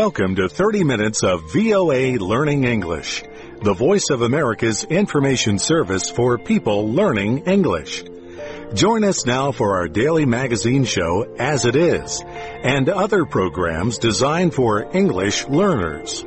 Welcome to 30 minutes of VOA Learning English, the Voice of America's information service for people learning English. Join us now for our daily magazine show, As It Is, and other programs designed for English learners.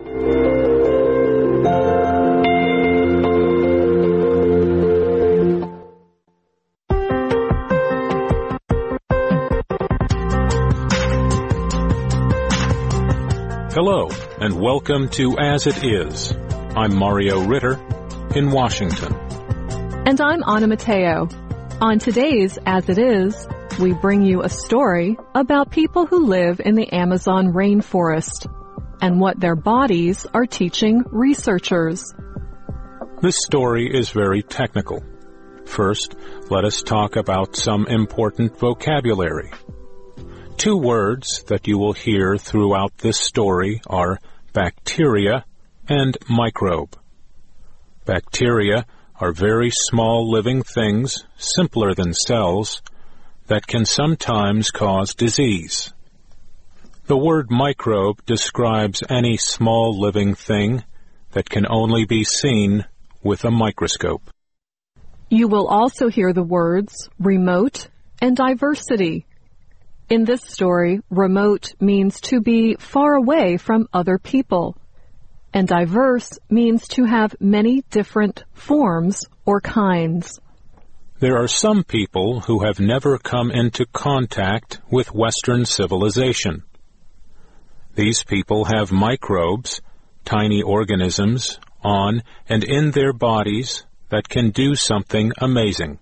Hello, and welcome to As It Is. I'm Mario Ritter in Washington. And I'm Anna Mateo. On today's As It Is, we bring you a story about people who live in the Amazon rainforest and what their bodies are teaching researchers. This story is very technical. First, let us talk about some important vocabulary. Two words that you will hear throughout this story are bacteria and microbe. Bacteria are very small living things, simpler than cells, that can sometimes cause disease. The word microbe describes any small living thing that can only be seen with a microscope. You will also hear the words remote and diversity. In this story, remote means to be far away from other people, and diverse means to have many different forms or kinds. There are some people who have never come into contact with Western civilization. These people have microbes, tiny organisms, on and in their bodies that can do something amazing.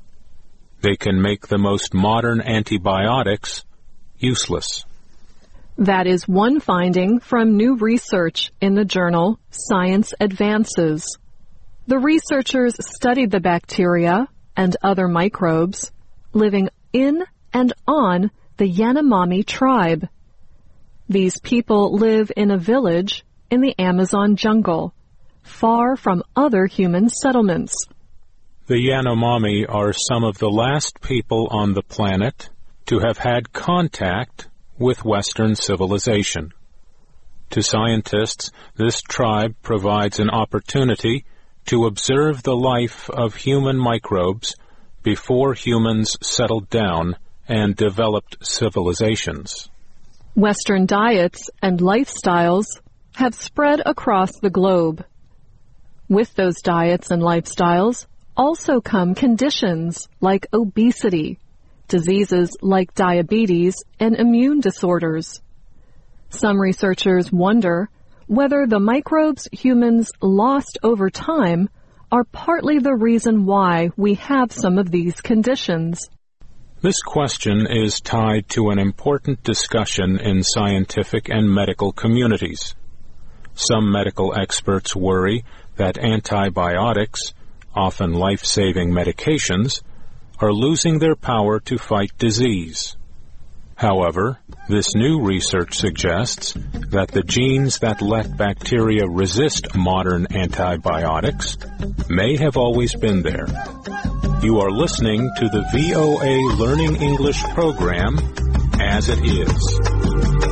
They can make the most modern antibiotics useless. That is one finding from new research in the journal Science Advances. The researchers studied the bacteria and other microbes living in and on the Yanomami tribe. These people live in a village in the Amazon jungle, far from other human settlements. The Yanomami are some of the last people on the planet to have had contact with Western civilization. To scientists, this tribe provides an opportunity to observe the life of human microbes before humans settled down and developed civilizations. Western diets and lifestyles have spread across the globe. With those diets and lifestyles also come conditions like obesity, diseases like diabetes, and immune disorders. Some researchers wonder whether the microbes humans lost over time are partly the reason why we have some of these conditions. This question is tied to an important discussion in scientific and medical communities. Some medical experts worry that antibiotics, often life-saving medications, are losing their power to fight disease. However, this new research suggests that the genes that let bacteria resist modern antibiotics may have always been there. You are listening to the VOA Learning English program, As It Is.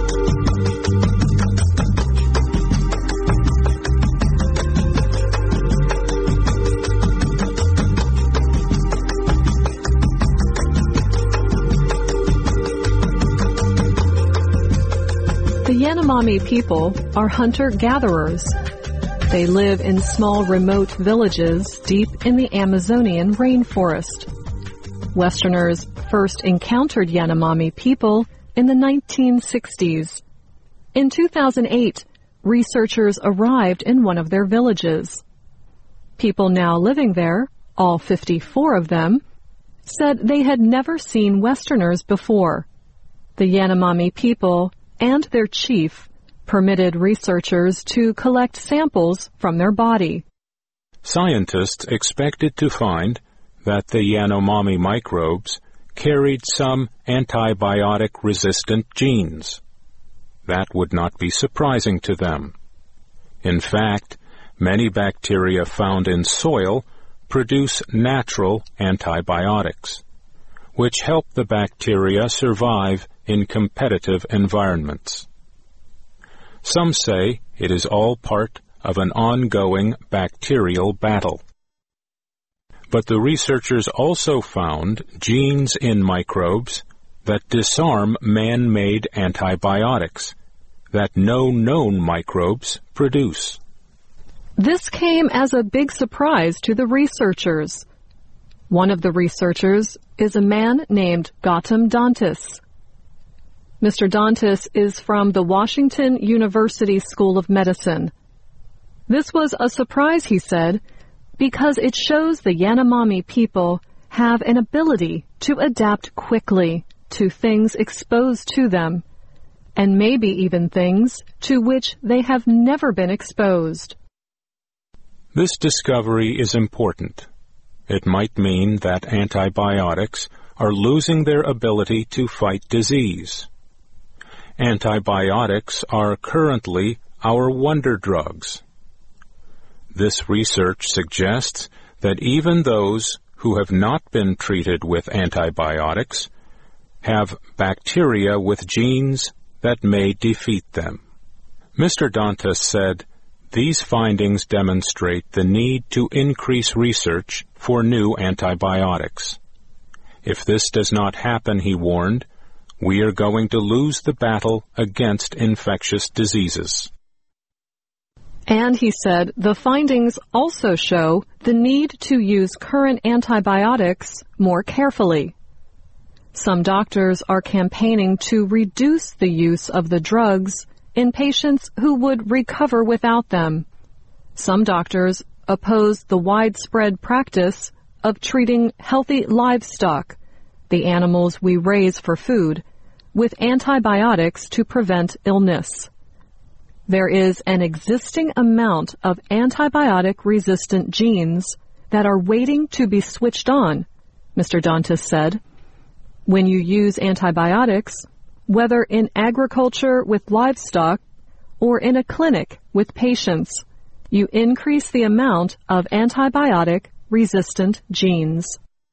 The Yanomami people are hunter-gatherers. They live in small remote villages deep in the Amazonian rainforest. Westerners first encountered Yanomami people in the 1960s. In 2008, researchers arrived in one of their villages. People now living there, all 54 of them, said they had never seen Westerners before. The Yanomami people and their chief permitted researchers to collect samples from their body. Scientists expected to find that the Yanomami microbes carried some antibiotic-resistant genes. That would not be surprising to them. In fact, many bacteria found in soil produce natural antibiotics, which help the bacteria survive in competitive environments. Some say it is all part of an ongoing bacterial battle. But the researchers also found genes in microbes that disarm man-made antibiotics that no known microbes produce. This came as a big surprise to the researchers. One of the researchers is a man named Gautam Dantas. Mr. Dantas is from the Washington University School of Medicine. This was a surprise, he said, because it shows the Yanomami people have an ability to adapt quickly to things exposed to them, and maybe even things to which they have never been exposed. This discovery is important. It might mean that antibiotics are losing their ability to fight disease. Antibiotics are currently our wonder drugs. This research suggests that even those who have not been treated with antibiotics have bacteria with genes that may defeat them. Mr. Dantas said, "These findings demonstrate the need to increase research for new antibiotics. If this does not happen," he warned, "we are going to lose the battle against infectious diseases." And he said the findings also show the need to use current antibiotics more carefully. Some doctors are campaigning to reduce the use of the drugs in patients who would recover without them. Some doctors oppose the widespread practice of treating healthy livestock, the animals we raise for food, with antibiotics to prevent illness. There is an existing amount of antibiotic-resistant genes that are waiting to be switched on, Mr. Dantas said. When you use antibiotics, whether in agriculture with livestock or in a clinic with patients, you increase the amount of antibiotic-resistant genes.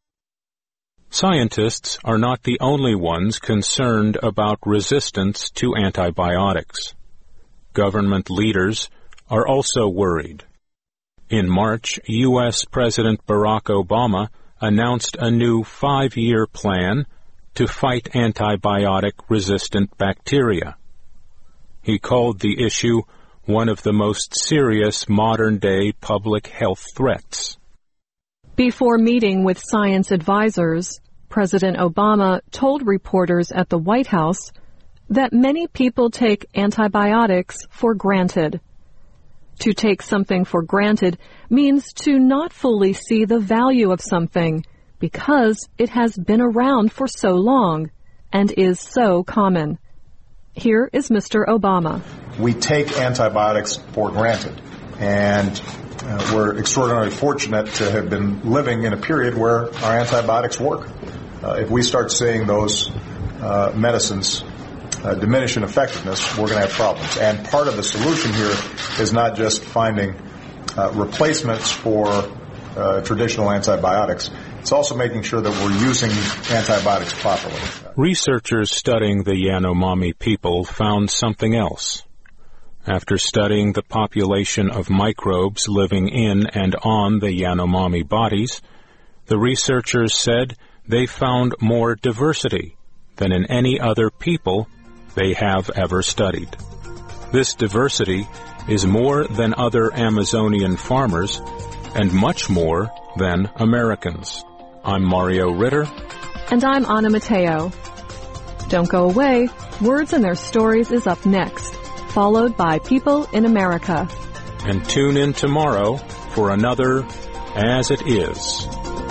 Scientists are not the only ones concerned about resistance to antibiotics. Government leaders are also worried. In March, U.S. President Barack Obama announced a new 5-year plan to fight antibiotic-resistant bacteria. He called the issue one of the most serious modern-day public health threats. Before meeting with science advisors, President Obama told reporters at the White House that many people take antibiotics for granted. To take something for granted means to not fully see the value of something because it has been around for so long and is so common. Here is Mr. Obama. We take antibiotics for granted, and we're extraordinarily fortunate to have been living in a period where our antibiotics work. If we start seeing those medicines diminish in effectiveness, we're going to have problems. And part of the solution here is not just finding replacements for traditional antibiotics. It's also making sure that we're using antibiotics properly. Researchers studying the Yanomami people found something else. After studying the population of microbes living in and on the Yanomami bodies, the researchers said they found more diversity than in any other people they have ever studied. This diversity is more than other Amazonian farmers and much more than Americans. I'm Mario Ritter. And I'm Anna Mateo. Don't go away. Words and Their Stories is up next, followed by People in America. And tune in tomorrow for another As It Is.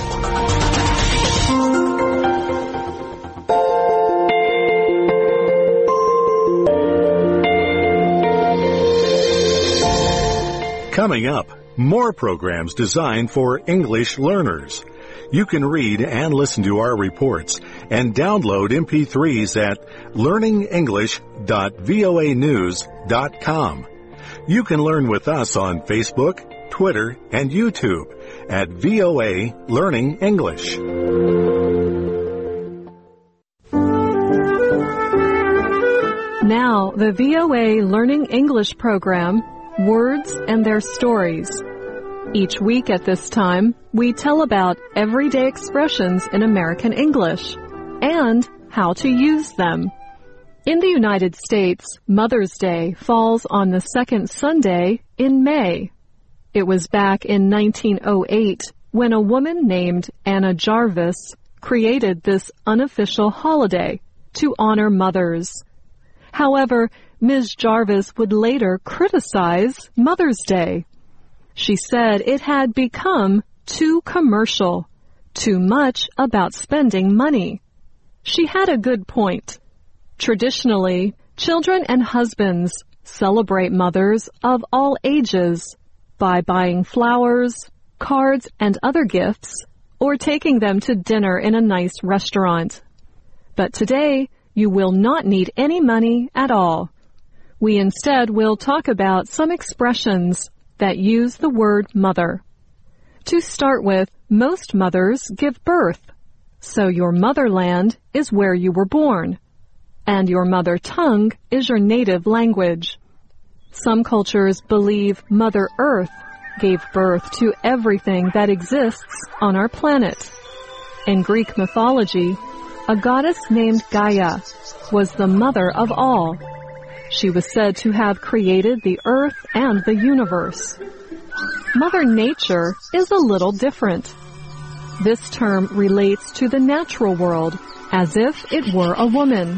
Coming up, more programs designed for English learners. You can read and listen to our reports and download MP3s at learningenglish.voanews.com. You can learn with us on Facebook, Twitter, and YouTube at VOA Learning English. Now, the VOA Learning English program, Words and Their Stories. Each week at this time, we tell about everyday expressions in American English and how to use them. In the United States, Mother's Day falls on the second Sunday in May. It was back in 1908 when a woman named Anna Jarvis created this unofficial holiday to honor mothers. However, Ms. Jarvis would later criticize Mother's Day. She said it had become too commercial, too much about spending money. She had a good point. Traditionally, children and husbands celebrate mothers of all ages by buying flowers, cards, and other gifts, or taking them to dinner in a nice restaurant. But today, you will not need any money at all. We instead will talk about some expressions that use the word mother. To start with, most mothers give birth, so your motherland is where you were born, and your mother tongue is your native language. Some cultures believe Mother Earth gave birth to everything that exists on our planet. In Greek mythology, a goddess named Gaia was the mother of all. She was said to have created the earth and the universe. Mother Nature is a little different. This term relates to the natural world as if it were a woman.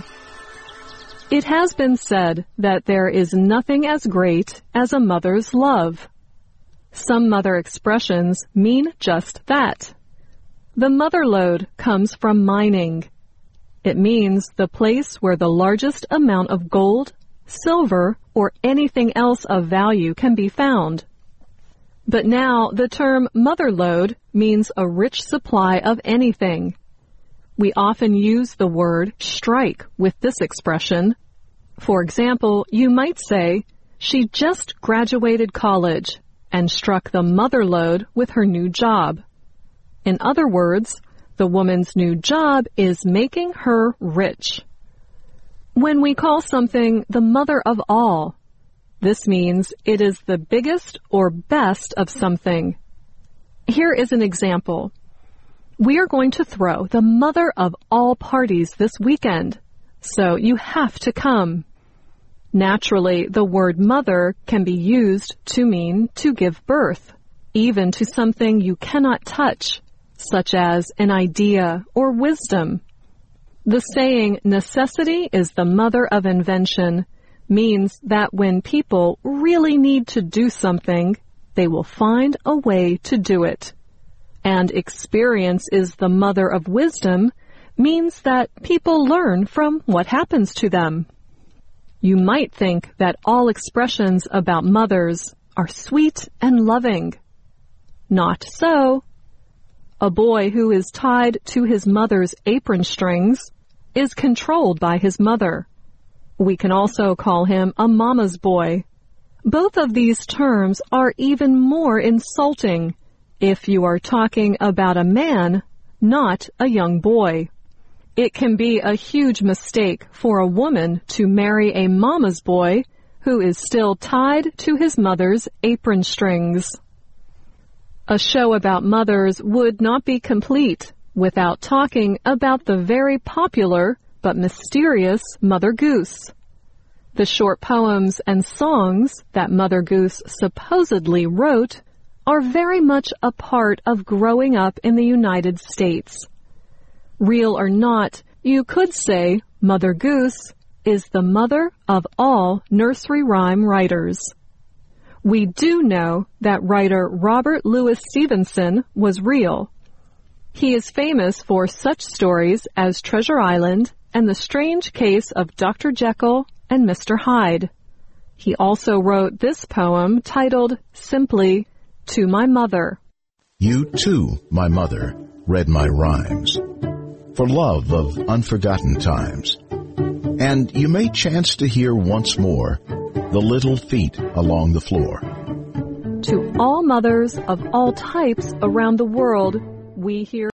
It has been said that there is nothing as great as a mother's love. Some mother expressions mean just that. The mother lode comes from mining. It means the place where the largest amount of gold, silver, or anything else of value can be found. But now the term mother lode means a rich supply of anything. We often use the word strike with this expression. For example, you might say, she just graduated college and struck the mother lode with her new job. In other words, the woman's new job is making her rich. When we call something the mother of all, this means it is the biggest or best of something. Here is an example. We are going to throw the mother of all parties this weekend, so you have to come. Naturally, the word mother can be used to mean to give birth, even to something you cannot touch, such as an idea or wisdom. The saying, necessity is the mother of invention, means that when people really need to do something, they will find a way to do it. And experience is the mother of wisdom means that people learn from what happens to them. You might think that all expressions about mothers are sweet and loving. Not so. A boy who is tied to his mother's apron strings is controlled by his mother. We can also call him a mama's boy. Both of these terms are even more insulting if you are talking about a man, not a young boy. It can be a huge mistake for a woman to marry a mama's boy who is still tied to his mother's apron strings. A show about mothers would not be complete without talking about the very popular but mysterious Mother Goose. The short poems and songs that Mother Goose supposedly wrote are very much a part of growing up in the United States. Real or not, you could say Mother Goose is the mother of all nursery rhyme writers. We do know that writer Robert Louis Stevenson was real. He is famous for such stories as Treasure Island and The Strange Case of Dr. Jekyll and Mr. Hyde. He also wrote this poem titled simply, To My Mother. You too, my mother, read my rhymes, for love of unforgotten times. And you may chance to hear once more the little feet along the floor. To all mothers of all types around the world, we hear